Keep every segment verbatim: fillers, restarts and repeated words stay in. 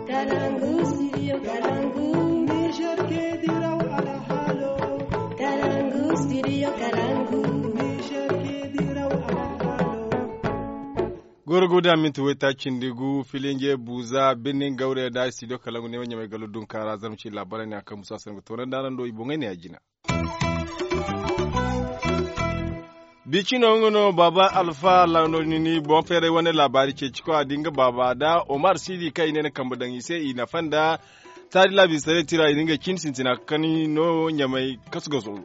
Kalangu, studio Kalangu. Niger ke diraw ala halo. Kalangu, studio Kalangu. Niger ke diraw ala halo. Gorgoda mintu weta cindigu filinge buza benin gaure da studio Kalangu ne wanya mai galudun kara zamci labaran ya kan musa sanin to nan daren do ibonga ne ajina. Bicino ngono baba Alpha Landonini bon fere wani labari ke ciko a dinga baba da Omar Sidi kai ne na kambudan ise ina fanda tari labi sare tira dinga kinsin tina kani no nyamai kasgoso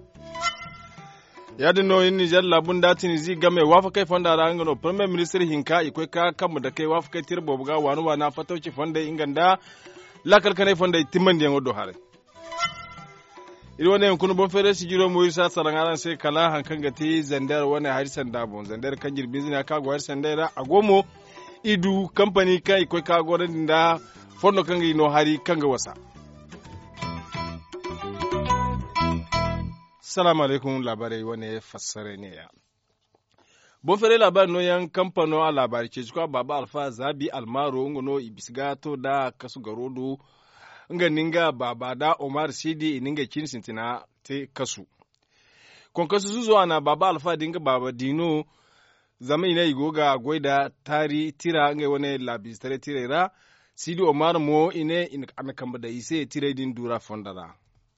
ya dino yin Niger labun da Tunisi game wafa kai fanda da ngono Premier Minister hinka ikoi ka kamu da kai wafa kai tirbo buga wanu wana fatauci fanda inganda lakal kanai fanda timman da ngodo hare iri wani yankunu bon fere si jiro mo isa sarangaran sai kala hankan gati zandar wani harisan dabon zandar kan jirbin zina ka go harisan da agomo idu company kai ko ka go da fondo kan no hari kan ga wasa assalamu alaikum labarai wani fassare ne ya bon fere labarin no yan kamfano a labari ce ko baba Alpha Zabi Almaro ngono ibisgato da kasu garodo nga ninga baba da Omar Sidi ninga kinsintina te kasu. Kon kasu zuzo ana baba Alpha dinga baba Dino zama ina igoga goida tari tira nga wane labistare tirera Sidi Omar mo ine in anakamba da ise tire din dura fondara.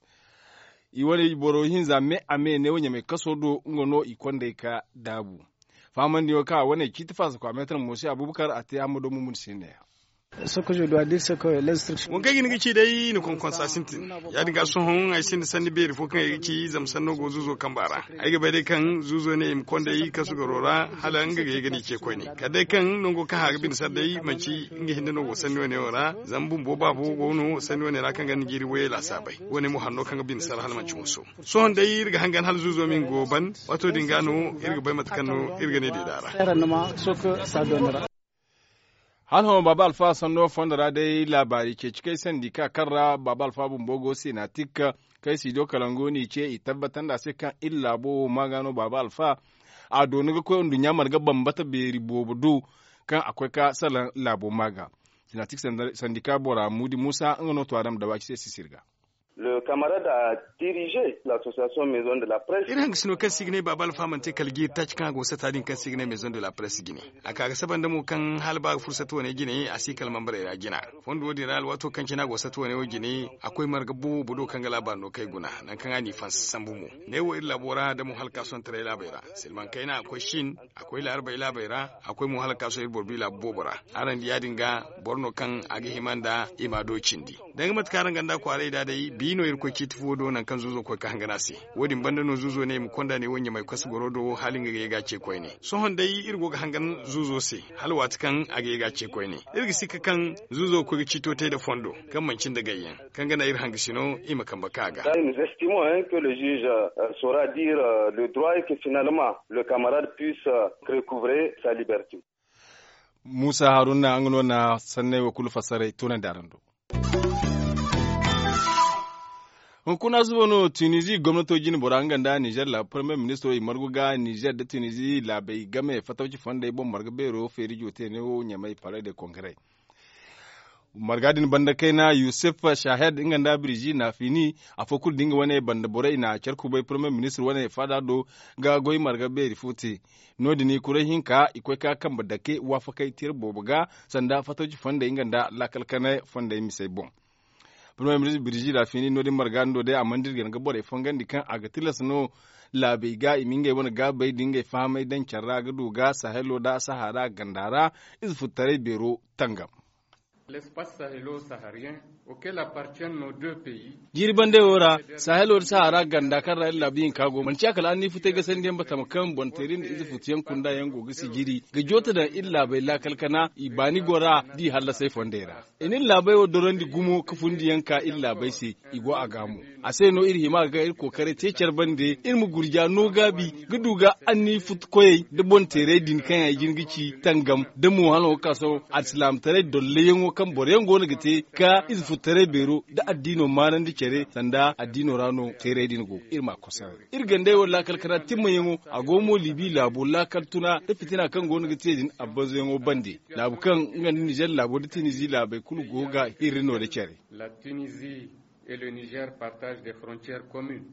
Iwane boro hinza me ame ne wanya me kaso do ngono ikonde ka dabu. Faman diyo ka wane kitifasa kwa metan Musa Abubakar ate amodo mumun sine. Ce que je dois dire c'est que l'instruction mon gagi ngi dai ni kon konsasinti ya dinga so hon ai sin sanni beri fo kan yi zam sanno go zuzo kambara ai ga bai kan zuzo ne im konda yi kasu garora halan ga ga gani ke koi ne kadai kan nongo ka ha bin sadai manci ngi hinda no sanni ne ora zambun bo babu go no sanni ne ra kan gani giri waye la sabai wani mu hanno kan bin sar hal manci muso so hon dai irga hangan hal zuzo min goban wato dinga no irga bai matakan no irga ne da dara ce que ça donnera Han hama baba Alpha sanno fondara dai labari ke cikai sandika karra baba Alpha bumbogo na tikka kai sido kalangoni ce i tabbatan da sai kan illa bo magano baba Alpha a doni ga koyon dunya marga bambata beri bobudu kan akwai ka salan labo maga sina tik sandika bora mudi Musa an no to adam da baki sai sisirga. Le camarade a dirigé l'association Maison de la Presse. Iran sino kan signe babal famante kalgi touch kan go sata din kan signe Maison de la Presse gine. Aka ga saban da mu kan halba fursatu ne gine a sikal mambare ya gina. Fondo wodi ral wato kan kina go satu ne gine akwai margabu budo kan gala ba no kai guna nan kan ani fans sambu mu. Ne wo illa bora da mu halka son tare la bayra. Silman kaina akwai shin akwai la arba ila bayra akwai mu halka so irborbi la bobora. Aran ya dinga borno kan agi himanda imado cindi. Daga matkaran ganda kware da dai bino irko kitifu do nan kan zuzo ko ka hangana si wodin banda no zuzo ne mu konda ne wonya mai kwasu gorodo halin ga ga ce koi ne so hon dai irgo ga hangan zuzo se halwat kan age ga ce koi ne irgi sika kan zuzo ko cito te da fondo kan mancin da gayyan kan gana ir hangisino ima kan baka ga nous estimons hein, que le juge euh, saura dire euh, le droit et que finalement le camarade puisse euh, recouvrer sa liberté. Musa Haruna angno na sanne wa kulu fasare tunan darando. Kuna zuwa no Tunisi gwamnatocin Burangan da Niger la Premier Minister Marguga Niger da Tunisi la bai game fatauci fanda ibon margabero feri jote ne o nyamai pare de congrès. Margadin banda kaina Yusuf Shahed inganda biriji na fini a fokul dinga wane banda borai na charku bai Premier Minister wane fada do ga goyi margaberi futi. No dini kure hinka ikwai ka kan badake wafa kai tir bobuga sanda fatauci fanda inganda la kalkana fanda misai bon. Premier Ministre Birji da fini no din margando de amandir gan gabo da fangandi kan aga tilas no la bai ga iminga wani ga bai dinga famai dan charra ga duga sahelo da sahara gandara iz futare bero tangam. L'espace sahélo-saharien auquel appartiennent nos deux pays. Jirban da wora sahelo da sahara ganda kan ra'ayin labin kago man ci akala an ni fite ga sandiyan bata makan bonterin da izu futiyan kunda yan gogi sigiri ga jota da illa bai la kalkana ibani gora di halla sai fondera inin labai wa doron di gumo kafun di yanka illa bai sai igo a gamu a sai no iri hima ga ir kokare te bande ir mu gurja no gabi guduga an ni fut koyi da bontere din kan ya girgici tangam da mu hano kaso islam tare dolle yango kan boryan gona gite ka iz futare bero da addino manan di kere sanda addino rano tere din go irma kosa irgande wala kalkara timma yango agomo libi labo la kaltuna da fitina kan gona gite din abbazo yango bande labu kan ngan Niger labo da Tunisie labai kulu goga irino da kere La Tunisie et le Niger partagent des frontières communes.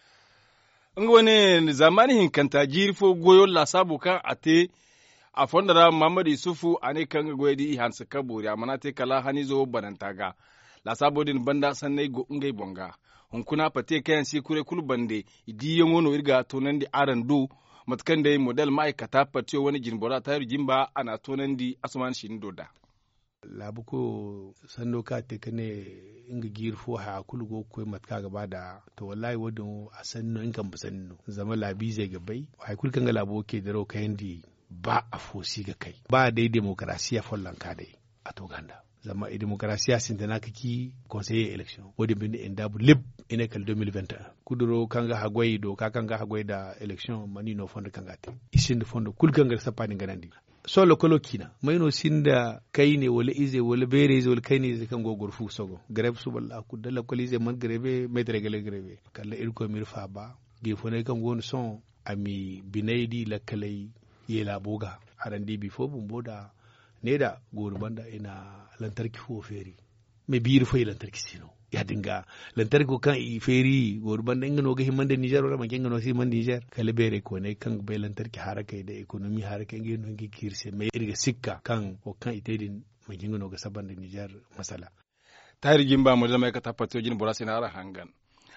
Ngone zamani hinkanta jirfo goyo la sabu kan ate a fondara Muhammad Isufu ane kan goyedi hansa kaburi amana te kala hani zo banantaga la sabo din banda sanne go ngai bonga hunkuna pate kayan si kure kulu bande idi yongono irga tonandi arandu matkan dai model ma'aikata patiyo wani jinbora tayar jimba ana tonandi asuman shin doda labu ko sando ka te kane inga girfo ha kulu go ko matka gaba da to wallahi wadon a sanno in kan sanno zama labi zai gabai ha kul kan ga labo ke daro kayan di ba a fosi ga kai ba dai demokrasiya follan ka dai a to ganda zama e demokrasiya sin tana kaki conseiller election wodi bin inda bu lib ina kal deux mille vingt et un kuduro kanga hagwai do ka kanga hagwai da election mani no fondo kanga te isin fondo kul kanga sapani ganandi so lokolo kina mayno sinda kayne wala ize wala bere ize wala kayne ize kan gogor fu sogo grebe suballa ku dala ko ize man grebe metre gele grebe kala irko mirfa ba ge fone kan gon son ami binaydi lakalai yela boga arandi bi fo bum boda neda gorbanda ina lantarki fo feri me biir fo lantarki sino ya dinga lantarki ko kan i feri gorbanda ingano ga himande Niger wala man ingano si man Niger kala bere ko ne kan be lantarki haraka da economy haraka ngeno ngi kirse me irga sikka kan o kan itedin man ingano ga sabande Niger masala tayar jimba mo zama ka tapato jin borase na ara hangan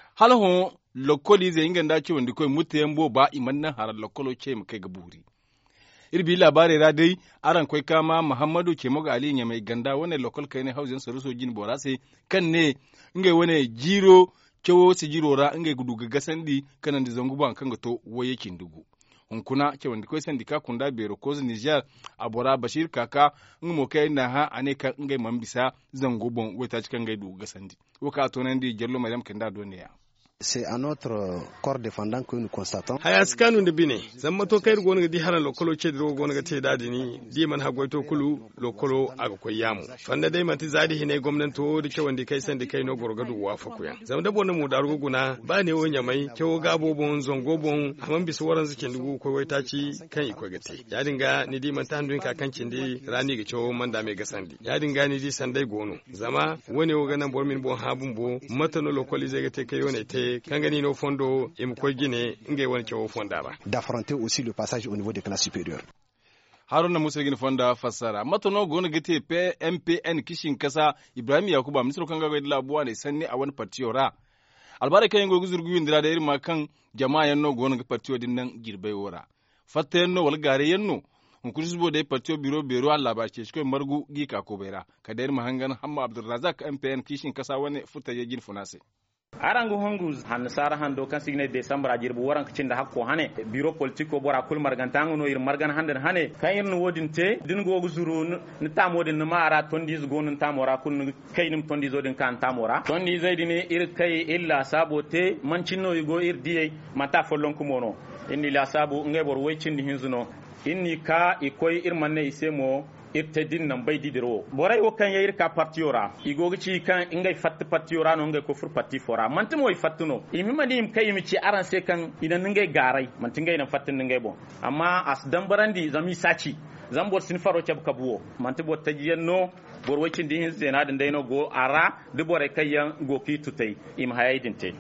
halho lokoli ze inganda ci wandi koy mutayambo ba imanna haral lokolo ce mu kai ga buri irbi labare ra dai aran koi kama Muhammadu ke moga ali nya mai ganda wane local kai ne hausin saruso jin borase kan ne ngai wane jiro cewo si jiro ra ngai gudu gagasandi kanan da zanguba kan gato waye kindugu hunkuna ke wanda koi sandika kunda bero koz Niger abora Bashir kaka ngmo kai na ha ane ka ngai mambisa zangubon wata cikan ngai du gasandi waka to nan di jello mayam kenda doniya. C'est à notre corps défendant que nous constatons. Haya skanu de bine zamma to kayr gonu di haran lokolo cedro gonu ga te dadi ni di man ha goyto kulu lokolo aga ko yamu fanda dai mati zadi hine gomnanto di ke wandi kai sandi kai no gorgadu wa fakuya zam da bonno mu darugo guna ba ne wonya mai kewo gabo bon zongo bon amman bisu waran zikin dugu ko wai taci kan iko gate ya dinga ni di man tandu ka kancin di rani ga cewo man da me ga sandi ya dinga ni di sandai gonu zama woni wo ganan bormin bon habun bo matano lokoli zai ga te kai woni te kangani no fondo im ko gine ngai wani cewo fonda ba d'affronter aussi le passage au niveau des classes supérieures. Haruna Musa gine fonda fassara matano gona gite P M P N kishin kasa Ibrahim Yakuba misro kanga ga labuwa ne sanne a wani partiyora albare kan go guzurgu indira da irma kan jama'a yanno gona ga partiyo din nan girbai wora fatta yanno wal gare yanno hunkurisbo da partiyo biro biro Allah ba ce shi margu gika ko bera kada irma hangan Hamma Abdulrazak M P N kishin kasa wani futa ya gin funase arangu hongu han sara han do kan signe december ajir bu waran kcinda hakko hane bureau politique ko bora kul margantango no ir margan handen hane kayin wodinte din go zuru ni tamodin ni mara tondi go nun tamora kun kaynim tondi zodin kan tamora tondi zaidini ir kay illa sabote mancinno go ir diye mata follon kumono inni la sabu ngay bor waycindi hinzuno inni ka ikoy ir manne isemo irte din nan bai didiro borai wo kan yayir ka partiora igogi ci kan ingay fatte partiora no ngay ko fur parti fora manti moy fattuno imi mani im kay mi ci aran se kan idan ngay garai manti ngay nan fatten ngay bon amma as dambarandi zami saci zambor sin faro cab kabuwo manti bo tajiyenno bor wacin din hin zena den dayno go ara de borai kayan go ki tutay im hayaydin te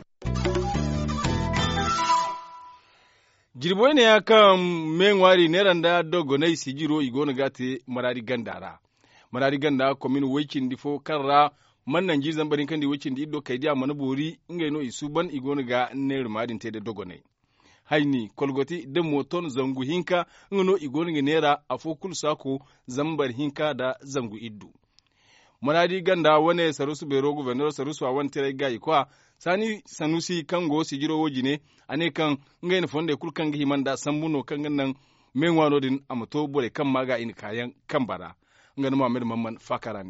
jirboy ne ya kan menwari ne randa dogo na sigiro igona gate marari gandara marari ganda komin wekin difo karra mannan jizan barin kan di wekin di do kaidiya mana bori ingai no isu ban igona ga ne rumadin te da dogo ne haini kolgoti de moton zangu hinka ngono igona ga nera afokul sako zambar hinka da zangu iddu marari ganda wane sarusu bero governor sarusu a wan tere ga ikwa sani sanusi kango sigiro wojine ane kan ngai fonde kul kan himanda sambuno kan nan menwano din amato bore kan maga in kayan kambara ngana Muhammad Mamman fakara ne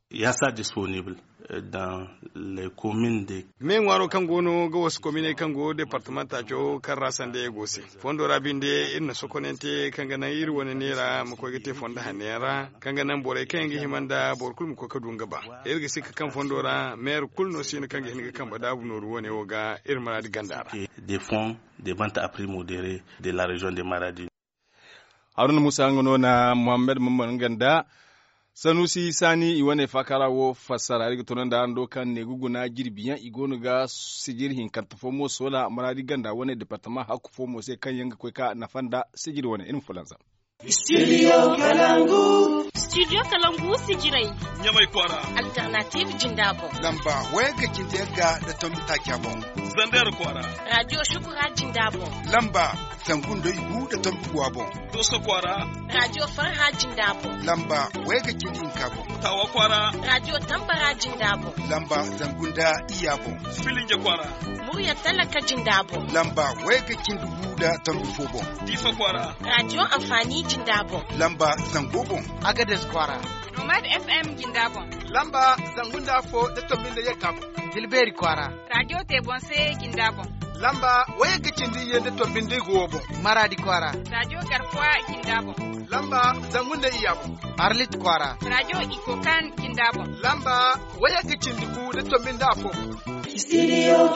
Il y a ça disponible dans les communes de men waro kan gono ga wasu commune kan go departement jo kan rasan da gose fondo rabinde inna sokonente kan ga nan iri wani nera mu ko gite fonda hanera kan ga nan bore kan gi himanda bor kul mu ko ka dunga ba irga sika kan fondo ra maire kul no sin kan ga hinga kan bada bu no ruwane o ga ir maradi gandara des fonds de vente à prix modéré de la région de Maradi. Haruna Musa ngono na Muhammad Mamman Ganda Sanusi Sani iwane fakara wo fasara riga tonan da ando kan ne guguna girbiyan igonu ga sigir hin kan fomo sola Maradi Ganda wani departement haku fomo sai kan yanga kai ka na fanda sigir wani in fulanza. Studio Kalangu. Studio Kalangu sijirai. Nyamai kwara. Alternative Jindabo. Lamba wega kintenga da tombi takyabo. Zandar kwara. Radio Shukura Jindabo. Lamba sangundo ibu da tombi kwabo. Doso kwara. Radio Farha Jindabo. Lamba wega kinin kabo. Tawa kwara. Radio Tambara Jindabo. Lamba zangunda iyabo. Filinje kwara. Murya Talaka Jindabo. Lamba wega kindubu da tombi fobo. Difa kwara. Radio Amfani Jindabo. Lamba zangobo. Agades kwara. Nomad F M Jindabo. Lamba zangunda fo da tombinde yakam. Dilberi kwara. Radio Tebonse Jindabo. Lamba waya gicindi yende tombinde gobo. Maradi kwara. Radio Garfwa Jindabo. Lamba zangunde iyabo. Arlit kwara. Radio Ikokan Jindabo. Lamba waya gicindi ku da tombinde afo. Studio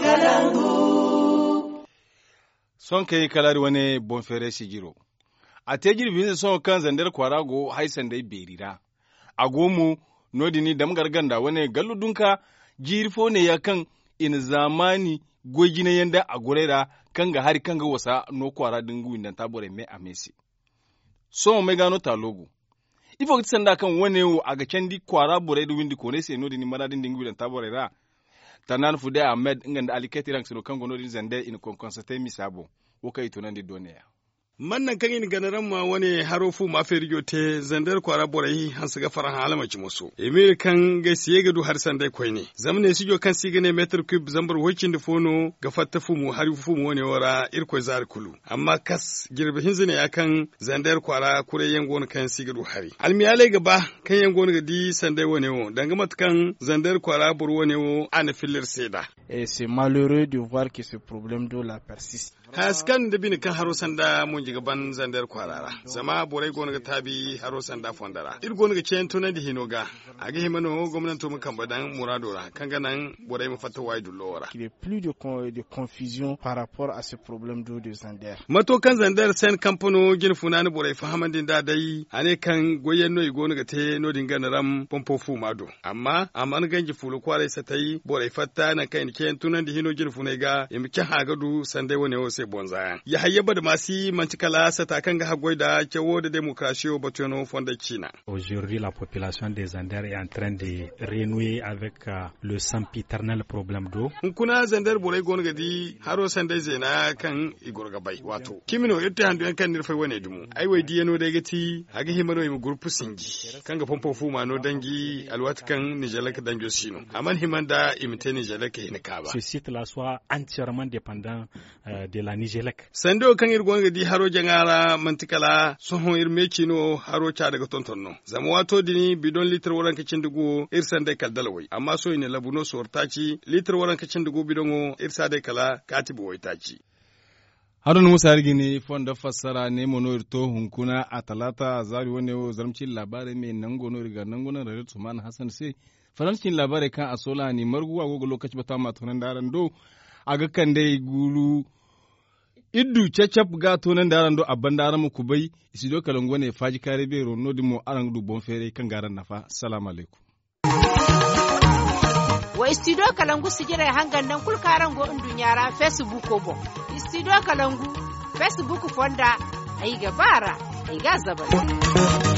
Kalangu. Son kai kalari wani bonfere sigiro. A te girbin son kan zandar kwarago haisan dai berira. A gomu nodini dam garganda wani galludunka jirfo ne ya kan in zamani gogina yanda a gurera kan ga hari kan ga wasa no kwara dingu inda tabore me a mesi. So me gano talogo. Ifo kitsanda kan wani a ga kendi kwara bore du windi kone se nodini maradin dingu inda tabore ra. Tanan fude Ahmed inganda aliketi rank sino kan gono din zande in kon konstate misabo. Wokai tunandi doneya. Mannan kan yin ganaran ma wani harofu ma feriyo te zandar kwara borai han su ga faran halama ci musu. Emir kan ga siye ga du har san dai koi ne. Zamne su jo kan siga ne meter cube zambar wakin da fono ga fatta fumu har fumu wani wara irko zar kulu. Amma kas girbe hinzine ya kan zandar kwara kure yan gon kan siga du hari. Almiyale gaba kan yan gon ga di sandai wani wo danga matkan zandar kwara bur wani wo ana filir seda. Et c'est malheureux de voir que ce problème d'eau la persiste. Haskan da bin kan haro sanda mun gaban zandar kwarara zama borai gona ga tabi haro sanda fondara ir gona ga cen tona di hinoga aga himano gwamnati mu kan badan muradora kan ganan borai mu fata wai dullora Il y a plus de, de confusion par rapport à ce problème d'eau de Zander. Mato kan Zander sen kampano gin funani borai fahamandin da dai ane kan goyen no gona ga te no dinga ram pompo fu mado amma amman ganji fulu kware satai borai fatta na kan cen tona di hino gin funai ga yimki hagadu sandai wone o se bonza ya hayyaba da masi mantikala satakanga hagoida kewo de démocratie botono fonda China. Aujourd'hui la population des Zander est en train de renouer avec uh, le sempiternel problème d'eau. Kuna Zander borai gon gadi haro sandai zena kan igorga bai wato. Kimino yotte handu yan kan nirfai wane dumu. Ai wai di yano da gati aga himano im groupe singi. Kanga pompo fuma no dangi alwat kan nijalaka danjo sino. Aman himanda imte nijalaka hinaka ba. Ce site là soit entièrement dépendant uh, de la Nigelec. Sando kan irgon gadi haro jangara mantikala sohon irmeci no haro cha daga tontonno zama wato dini bidon litre waran kacin dugo irsan dai kaldalawai amma so ne labuno sortaci litre waran kacin dugo bidon irsa dai kala katibu waitaci. Harun Musa Rigini fonda fassara ne mono irto hunkuna a talata zari wani wo zarmcin labarai mai nango no riga nango na rarratu man Hassan sai farancin labarai kan asola ni margu agogo lokaci bata matunan daran do aga kan dai gulu iddu cecep ga tonan daran do abban daran ku bai isido kalango ne faji kare be ronno dimo aran du bon fere kan garan nafa assalamu alaikum wa istido kalangu sigira hangan nan kul karan go dunyara facebook ko bo istido kalangu facebook fonda ai gabara ai ga zabara